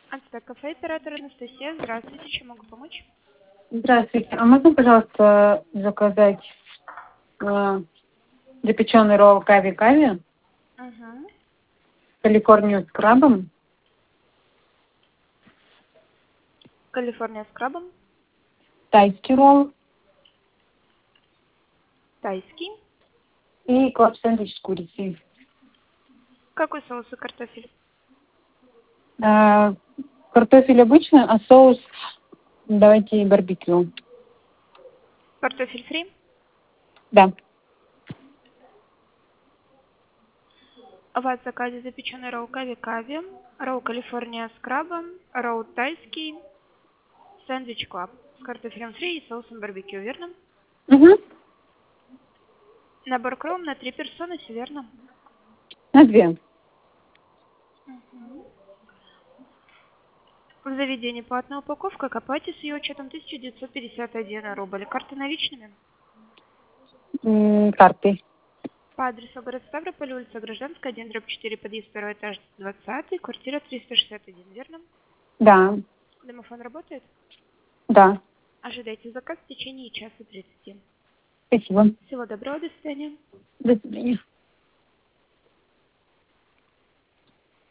Ацтек кафе, оператор Анастасия. Здравствуйте, чем могу помочь? Здравствуйте. А можно, пожалуйста, заказать запеченный ролл кави-кави, Угу. Калифорнию с крабом, Калифорния с крабом. тайский ролл Тайский. и клаб-сэндвич с курицей. Какой соус и картофель? Картофель обычный, а соус давайте барбекю. Картофель фри. Да. У вас в заказе запеченный ролл кави-кави, ролл Калифорния с крабом, ролл тайский, сэндвич клаб с картофелем фри и соусом барбекю, верно? Угу. Набор кром на 3 персоны, все верно? На 2. Угу. В заведении платная упаковка, к оплате с ее учетом 1951 рубль. Карты наличными? Картой. По адресу город Ставрополь, улица Гражданская, 1/4, подъезд, второй этаж, 20, квартира 361, верно? Да. Домофон работает? Да. Ожидайте заказ в течение часа 30. Спасибо. Всего доброго, до свидания. До свидания.